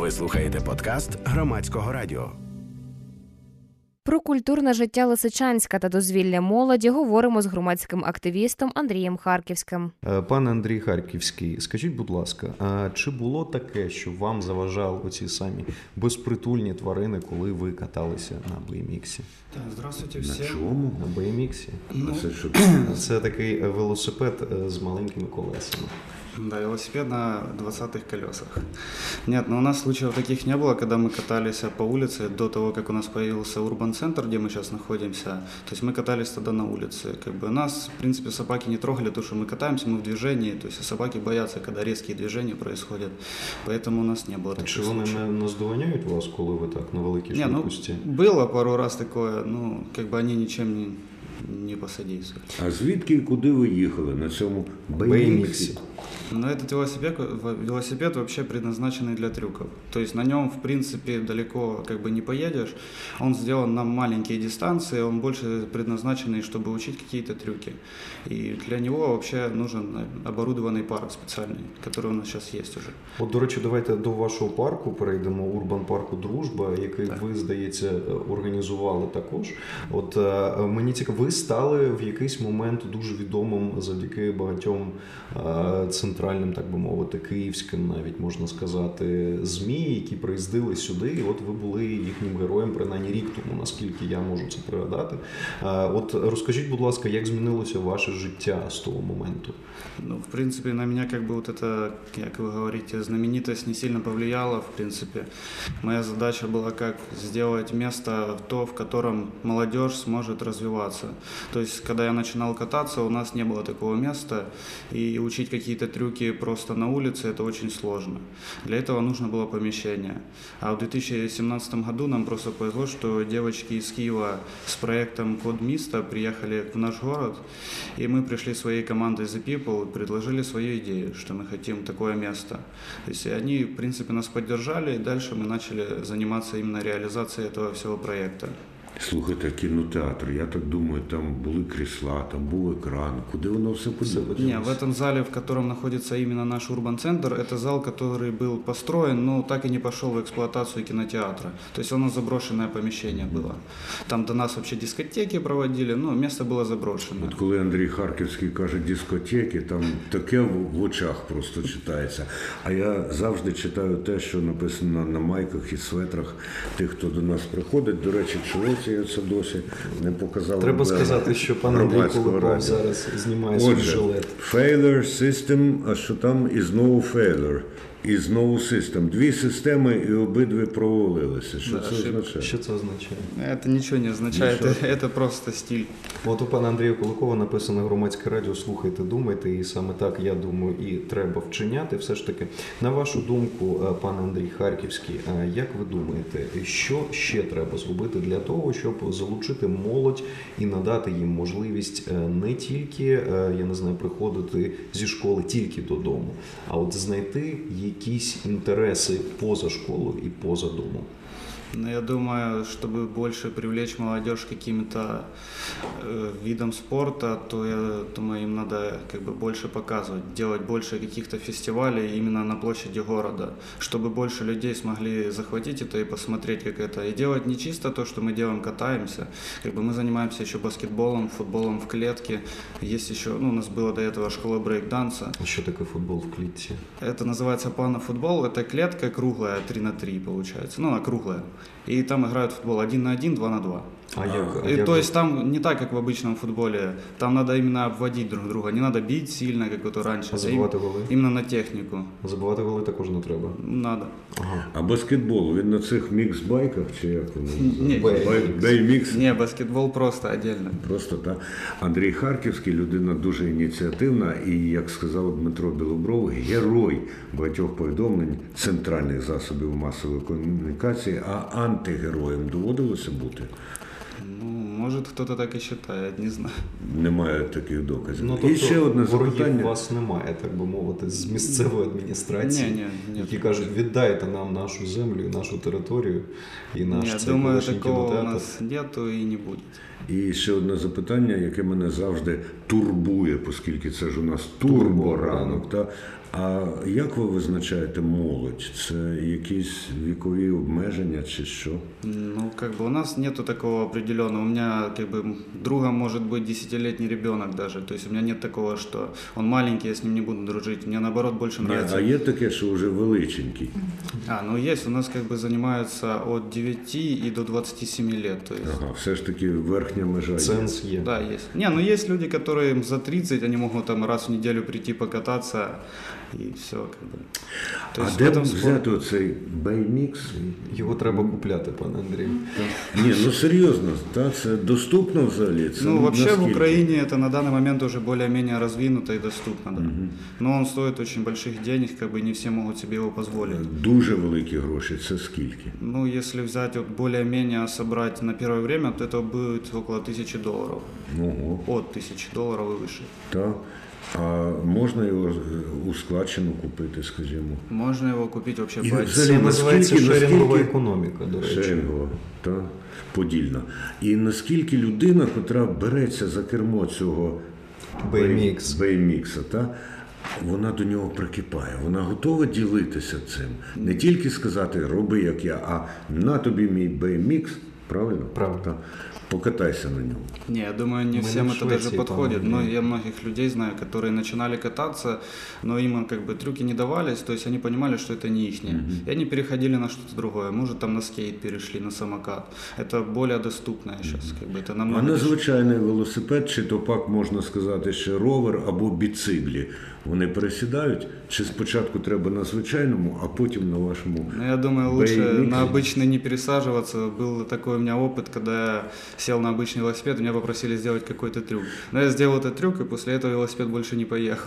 Ви слухаєте подкаст Громадського радіо. Про культурне життя Лисичанська та дозвілля молоді говоримо з громадським активістом Андрієм Харківським. Пане Андрій Харківський, скажіть, будь ласка, а чи було таке, що вам заважали оці самі безпритульні тварини, коли ви каталися на BMX? Так, здравствуйте всім. На чому? На BMX? Це такий велосипед з маленькими колесами. Да, велосипед на 20-х колесах. Нет, но у нас случаев таких не было, когда мы катались по улице до того, как у нас появился урбан-центр, где мы сейчас находимся. То есть мы катались тогда на улице. Нас, в принципе, собаки не трогали, потому что мы катаемся, мы в движении. То есть собаки боятся, когда резкие движения происходят. Поэтому у нас не было таких случаев. Чи вони не наздоганяють вас, коли ви так на великій швидкості? Было пару раз такое, они ничем не посодействовали. А звідки і куди ви їхали на цьому BMX? Но этот велосипед вообще предназначенный для трюков. То есть на нем, в принципе, далеко не поедешь. Он сделан на маленькие дистанции, он больше предназначенный, чтобы учить какие-то трюки. И для него вообще нужен оборудованный парк специальный, который у нас сейчас есть уже. От, до речі, давайте до вашого парку перейдемо, урбан-парку «Дружба», який ви, здається, організували також. От мені цікаво, ви стали в якийсь момент дуже відомим завдяки багатьом центральним, так би мовити, київським, навіть можна сказати, ЗМІ, які приїздили сюди, і от ви були їхнім героєм, принаймні рік тому, наскільки я можу це пригадати. От розкажіть, будь ласка, як змінилося ваше життя з того моменту? В принципе, на меня вот эта, как вы говорите, знаменитость не сильно повлияла, в принципе. Моя задача была, как сделать место в котором молодежь сможет развиваться. То есть, когда я начинал кататься, у нас не было такого места, и учить какие-то трюки просто на улице – это очень сложно. Для этого нужно было помещение. А в 2017 году нам просто повезло, что девочки из Киева с проектом «Код Миста» приехали в наш город, и мы пришли своей командой The People и предложили свою идею, что мы хотим такое место. То есть они, в принципе, нас поддержали, и дальше мы начали заниматься именно реализацией этого всего проекта. Слухайте, кінотеатр, я так думаю, там були крісла, там був екран. Куди воно все поділилось? Нет, в этом зале, в котором находится именно наш урбан-центр, это зал, который был построен, но так и не пошел в эксплуатацию кинотеатра. То есть оно заброшенное помещение было. Там до нас вообще дискотеки проводили, но место было заброшено. От коли Андрій Харківський каже дискотеки, там таке в очах просто читається. А я завжди читаю те, що написано на майках і светрах тих, хто до нас приходить. До речі, чоловіці я це досі не показав. Треба сказати, що пан Андрій Куликов зараз знімає свій жилет. Failure system, а що там і знову failure. І знову систем. Дві системи і обидві провалилися. Що це означає? Що це означає? Це нічого не означає, це просто стиль. От у пана Андрія Куликова написано «Громадське радіо, слухайте, думайте», і саме так, я думаю, і треба вчиняти. Все ж таки, на вашу думку, пане Андрій Харківський, як ви думаєте, що ще треба зробити для того, щоб залучити молодь і надати їм можливість не тільки, я не знаю, приходити зі школи тільки додому, а от знайти якісь інтереси поза школою і поза домом? Я думаю, чтобы больше привлечь молодежь каким-то видом спорта, то я думаю, им надо больше показывать, делать больше каких-то фестивалей именно на площади города, чтобы больше людей смогли захватить это и посмотреть, как это. И делать не чисто то, что мы делаем, катаемся. Мы занимаемся еще баскетболом, футболом в клетке. Есть еще, у нас было до этого школа брейк-данса. А что такое футбол в клетке? Это называется панофутбол. Это клетка круглая, 3х3 получается. Она круглая. И там играют в футбол 1 на 1, 2 на 2. То есть там не так, как в обычном футболе. Там надо именно обводить друг друга. Не надо бить сильно, как это раньше. А забивати голи? Именно на технику. Забивати голи також не треба? Надо. Ага. А баскетбол, він на цих мікс-байках чи як воно? Бей-мікс? Ні, баскетбол просто отдельно. Просто, так. Андрій Харківський, людина дуже ініціативна і, як сказав Дмитро Білобров, герой багатьох повідомлень центральних засобів масової комунікації, а антигероєм доводилося бути? Может, кто-то так і вважає, не знаю. Немає таких доказів. Тобто, і ще одне запитання. У вас немає, так би мовити, з місцевої адміністрації, які кажуть, віддайте нам нашу землю, нашу територію і наш цей колишній кінотеатр. Думаю, такого у нас нету і не буде. І ще одне запитання, яке мене завжди турбує, оскільки це ж у нас турборанок. А як ви визначаєте молодь? Це якісь вікові обмеження чи що? Ну, как бы у нас нету такого определенного. У меня, как бы, другом может быть 10-летний ребенок даже. То есть у меня нет такого, что он маленький, я с ним не буду дружить. Мне, наоборот, больше нравится. А є таке, що вже величенький? Ну есть. У нас, как бы, занимаются от 9 и до 27 лет. То есть... Ага, все ж таки верхня межа є. Сенс є. Да, есть. Ну есть люди, которые за 30, они могут там раз в неделю прийти покататься, и все, как бы. То А есть де в этом взяти оцей беймікс? Його треба купляти, пане Андрію. Ні, ну серйозно, це доступно взагалі? Це вообще наскільки? в Украине это на данный момент уже более-менее развинуто и доступно, да. Но он стоит очень больших денег, как бы не все могут себе его позволить. Дуже великі гроші, це скільки? Если взять вот более-менее собрать на первое время, то это будет около $1000. Ого, От $1000 и выше. так. А можна його у складчину купити, скажімо? Можно его купить вообще І по взагалі, Це називається наскільки- шерінгова економіка, до речі. Шерингова, та подільна. І наскільки людина, котра береться за кермо цього BMX. беймікса, вона до нього прикипає, вона готова ділитися цим. Не тільки сказати, роби як я, а на тобі мій беймікс, правильно? Правильно. Та. Покатайся на ньому. Не, я думаю, не Мы всем на это Швеции, даже подходит. по-моему, Но я многих людей знаю, которые начинали кататься, но им как бы трюки не давались, то есть они понимали, что это не их. И они переходили на что-то другое. Может, там на скейт перешли, на самокат. Это более доступное сейчас. Как бы, это А намного на дешевле. звичайний велосипед, чи то пак можна сказати ще ровер або біциклі, вони пересідають? Чи спочатку треба на звичайному, а потім на вашому? Ну, я думаю, лучше BMX? на обычный не пересаживаться. Был такой у меня опыт, когда я сел на обычный велосипед, меня попросили сделать какой-то трюк. Но я сделал этот трюк, и после этого велосипед больше не поехал.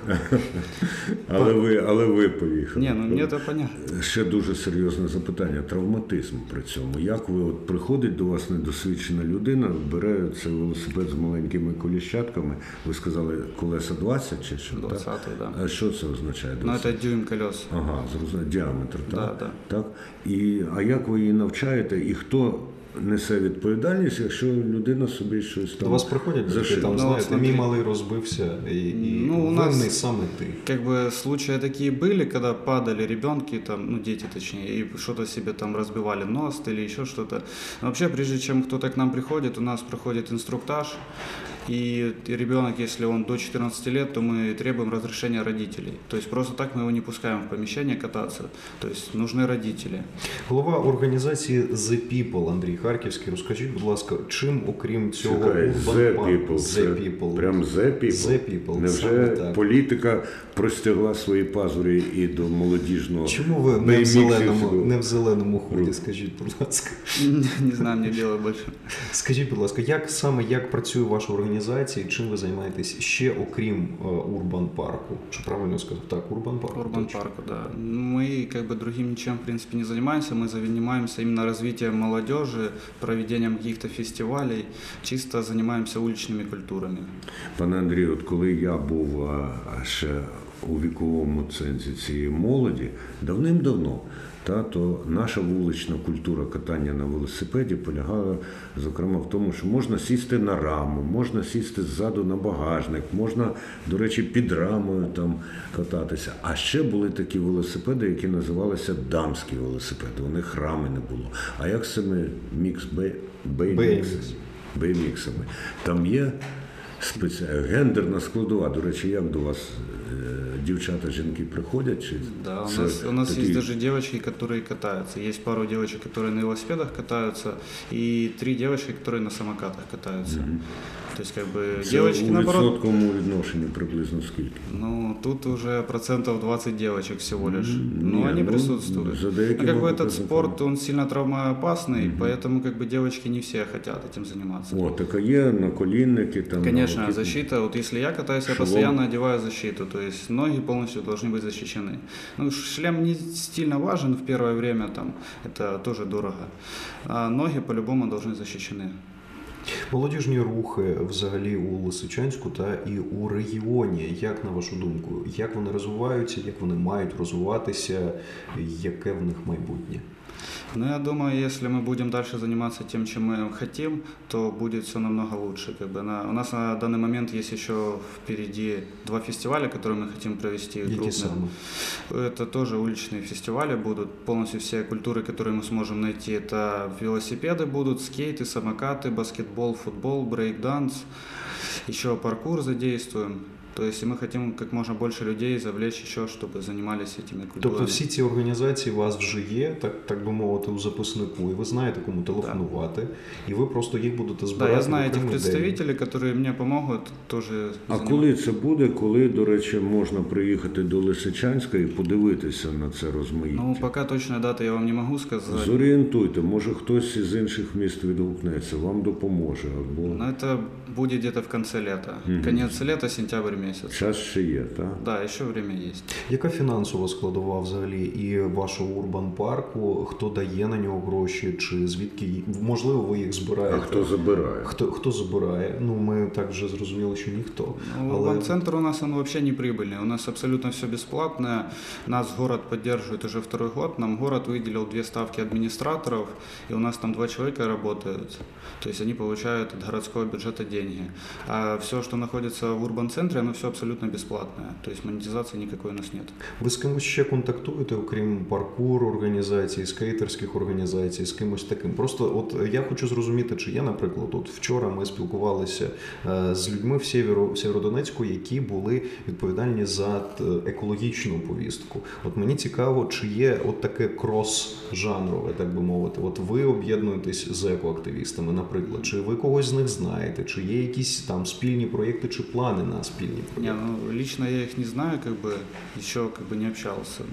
Але ви поїхали. Не, ну мне это понятно. Ще дуже серйозне запитання. Травматизм при цьому. Як ви приходить до вас недосвідчена людина, бере цей велосипед з маленькими коліщатками, ви сказали колеса 20 чи що? 20, так? да. А що це означає? Ну, это дюйм колес. Ага, зрозуміло, діаметр, так? Да. Так? А як ви її навчаєте, і хто несе відповідальність, якщо людина собі щось там До вас приходять за люди, там, шиє? знаєте, смотри. мій малий розбився, і Ну, у нас- винний саме ти. Как бы случаи такие были, когда падали ребенки, там, ну дети точнее, и что-то себе там разбивали нос или еще что-то. Но вообще, прежде чем кто-то к нам приходит, у нас проходит инструктаж, и ребенок, если он до 14 лет, то мы требуем разрешения родителей. То есть просто так мы его не пускаем в помещение кататься. То есть нужны родители. Голова організації The People Андрій Харківський. Розкажіть, будь ласка, чим, окрім цього Чекай, Urban The Park? People. The Це People. прям The People? The People, Невже саме так. політика простягла свої пазурі і до молодіжного Чому ви не в зеленому ході, скажіть, будь ласка. Не знаю, мне дело больше. Скажіть, будь ласка, як працює ваша організація і чим ви займаєтесь ще, окрім Урбан Парку? Чи правильно я сказав? Так, Урбан Парк. Урбан парку, да. Мы как бы другим ничем, в принципе, не занимаемся. Мы занимаемся именно развитием молодежи, проведением каких-то фестивалей. Чисто занимаемся уличными культурами. Пане Андрію, от коли я був ще у віковому цензі цієї молоді, давним-давно, то наша вулична культура катання на велосипеді полягала, зокрема, в тому, що можна сісти на раму, можна сісти ззаду на багажник, можна, до речі, під рамою там кататися. А ще були такі велосипеди, які називалися дамські велосипеди. У них рами не було. А як з цими бейміксами? Там є гендерна складова. До речі, як до вас дівчата, жінки приходять? Чи Да, це у нас такі... есть даже девочки, которые катаются. Есть пару девочек, которые на велосипедах катаются, и 3 девочки, которые на самокатах катаются. То есть, как бы, Це девочки, у наоборот, відсотковому відношенні приблизно скільки? ну, тут уже 20% девочек всего лишь. Но Не, они ну, присутствуют. за А деякими как бы этот показниками. спорт, он сильно травмоопасный, поэтому как бы девочки не все хотят этим заниматься. О, така є наколінники там. Конечно, на- защита, вот если я катаюсь, я Шелом. постоянно одеваю защиту, то есть ноги полностью должны быть защищены. Ну, шлем не сильно важен в первое время, там, это тоже дорого, а ноги по-любому должны защищены. Молодіжні рухи взагалі у Лисичанську та і у регіоні, як на вашу думку, як вони розвиваються, як вони мають розвиватися, яке в них майбутнє? Ну, я думаю, если мы будем дальше заниматься тем, чем мы хотим, то будет все намного лучше. У нас на данный момент есть еще впереди 2 фестиваля, которые мы хотим провести. Какие самые? Это тоже уличные фестивали будут. Полностью все культуры, которые мы сможем найти, это велосипеды будут, скейты, самокаты, баскетбол, футбол, брейк-данс. Еще паркур задействуем. То есть мы хотим как можна більше людей завлечь ще, щоб займалися цими культурами. Тобто всі ці організації у вас вже є, так би мовити, у записнику, і ви знаєте, кому телефонувати, і ви просто їх будете збирати. Так, я знаю цих представників, які мені допоможуть теж. А коли це буде, коли, до речі, можна приїхати до Лисичанська і подивитися на це розмаїття? Ну, поки точної дати я вам не можу сказати. Зорієнтуйте, може хтось із інших міст відгукнеться, вам допоможе. Або... Ну, це буде десь в кінці літа. Кінець літа, сентябрь місяць. Час ще є, так? Так, ще время є. Яка фінансова складова взагалі і вашого урбан-парку? Хто дає на нього гроші? Чи звідки, можливо, ви їх збираєте? А хто забирає? Хто забирає? Ну, ми так вже зрозуміли, що ніхто. Ну, урбан-центр у нас, он вообще не прибыльный. У нас абсолютно все бесплатное. Нас город поддерживает уже 2-й год. Нам город выделил 2 ставки администраторов, и у нас там 2 человека работают. То есть они получают от городского бюджета деньги. А все, что находится в урбан-центре, оно все абсолютно бесплатное. То есть монетизации никакой у нас нет. Ви з кимось ще контактуєте, окрім паркур організацій, скейтерських організацій, з кимось таким? Просто от я хочу зрозуміти, чи є, наприклад, от вчора ми спілкувалися з людьми в Сєвєродонецьку, які були відповідальні за екологічну повістку. От мені цікаво, чи є от таке крос-жанрове, так би мовити. От ви об'єднуєтесь з екоактивістами, наприклад, чи ви когось з них знаєте, чи є якісь там спільні проєкти, чи плани на спільні проєкти? Не, ну, лично я их не знаю, еще не общался.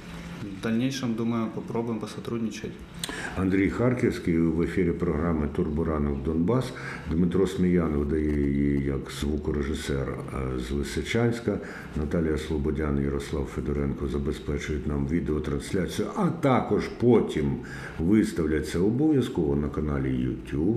В дальнейшем, думаю, попробуем посотрудничать. Андрій Харківський в ефірі програми «Турборанок Донбас». Дмитро Сміянов дає її як звукорежисер з Лисичанська. Наталія Слободян і Ярослав Федоренко забезпечують нам відеотрансляцію, а також потім виставляться обов'язково на каналі YouTube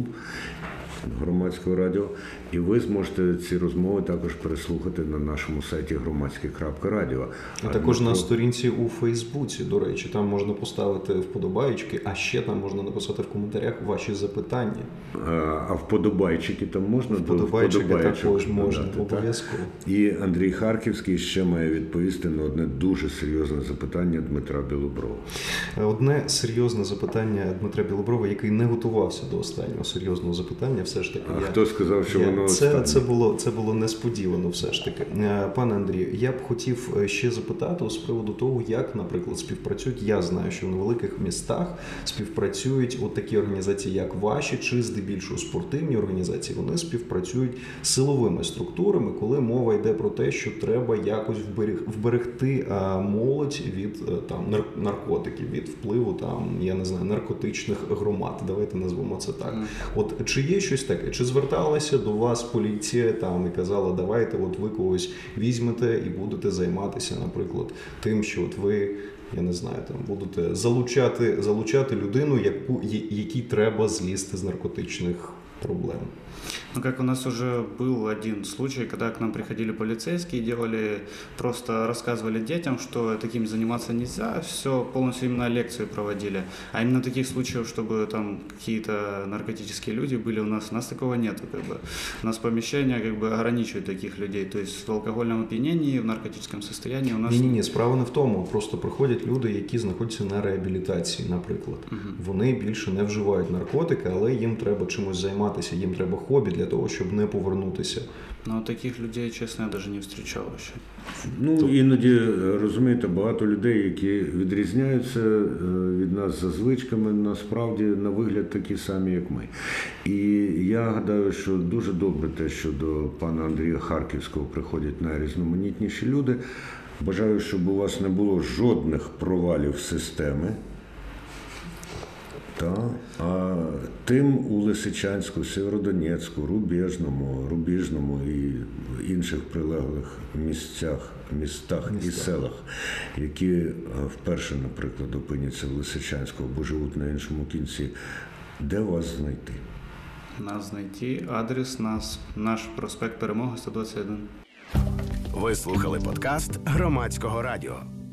Громадського радіо. І ви зможете ці розмови також переслухати на нашому сайті громадське.радіо. І також на сторінці у Фейсбуці, до речі, там можна поставити вподобайки, а ще там можна написати в коментарях ваші запитання. А вподобайчики там можна? Вподобайчики також можна, обов'язково. І Андрій Харківський ще має відповісти на одне дуже серйозне запитання Дмитра Білоброва. Одне серйозне запитання Дмитра Білоброва, який не готувався до останнього серйозного запитання, все ж таки. Хто сказав, що воно це було несподівано все ж таки. Пане Андрію, я б хотів ще запитати з приводу того, як, наприклад, співпрацюють. Я знаю, що в невеликих містах співпрацюють от такі організації, як ваші, чи здебільшого спортивні організації. Вони співпрацюють з силовими структурами, коли мова йде про те, що треба якось вберегти молодь від там наркотиків, від впливу там, я не знаю, наркотичних громад. Давайте назвемо це так. От чи є щось таке? Чи зверталися до вас поліція там і казала, давайте от ви когось візьмете і будете займатися, наприклад, тим, що от ви, я не знаю, там будете залучати людину, якій треба злізти з наркотичних проблем? Ну, как у нас уже был один случай, когда к нам приходили полицейские, просто рассказывали детям, что таким заниматься нельзя, все, полностью именно лекции проводили. А именно таких случаев, чтобы там какие-то наркотические люди были, у нас такого нет. У нас помещение ограничивает таких людей, то есть в алкогольном опьянении, в наркотическом состоянии у нас... Ні, справа не в тому, просто приходять люди, які знаходяться на реабілітації, наприклад. Вони більше не вживають наркотики, але їм треба чимось займатися, їм треба хобі для того, щоб не повернутися. Ну, таких людей, чесно, я навіть не зустрічав ще. Ну, іноді, розумієте, багато людей, які відрізняються від нас за звичками, насправді, на вигляд такі самі, як ми. І я гадаю, що дуже добре те, що до пана Андрія Харківського приходять найрізноманітніші люди. Бажаю, щоб у вас не було жодних провалів системи. А тим у Лисичанську, Сєвєродонецьку, Рубіжному і інших прилеглих містах і селах, які вперше, наприклад, опиняться в Лисичанську або живуть на іншому кінці, де вас знайти? Нас знайти, адрес наш проспект Перемоги, 121. Ви слухали подкаст Громадського радіо.